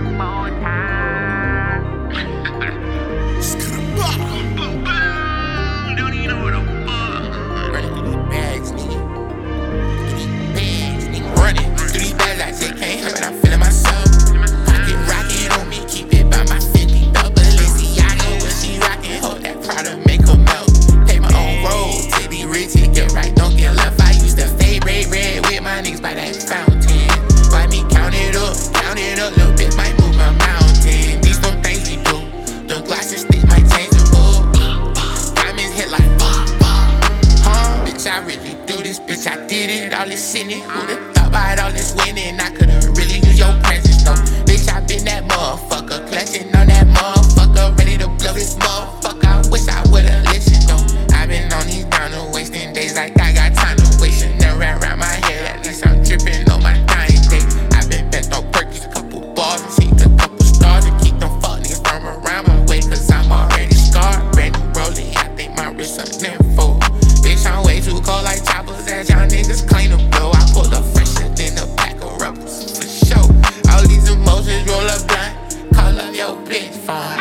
one more time. Don't even know what the fuck. Running through these bags, nigga. Through these bags, nigga. Running through these bags, I just can't help it. I'm feeling myself. Pocket rockin' on me, keep it by my 50 double Balenciaga. When she rockin', hope that product make her melt. Pay my own road, to be rich, get right, don't get left. I used to fade red with my niggas by that fountain. Why me count it up, little bit might move my mountain. These some things we do, the glasses stick might change the mood. Diamonds hit like bitch, I really do this, bitch, I did it, all this sinning. Who'da thought about all this winning? I could've really used your presence, though. Bitch, I been that motherfucker, clutching on that motherfucker, ready to blow this motherfucker. I wish I would've listened, though. I been on these down and wasting days like I got time to waste. Should never wrap around my head, at least I'm tripping on my dying day. I been bent on Perkins, couple bars, and seen a couple stars, and keep them fuck niggas from around my way, cause I'm already scarred. Brand new rolling, I think my wrist a nympho. Bitch, I'm way too cold like choppers, as y'all niggas claim to blow. I pull up fresher than a pack of rubbers, for sure. All these emotions roll up blunt, call up your bitch phone.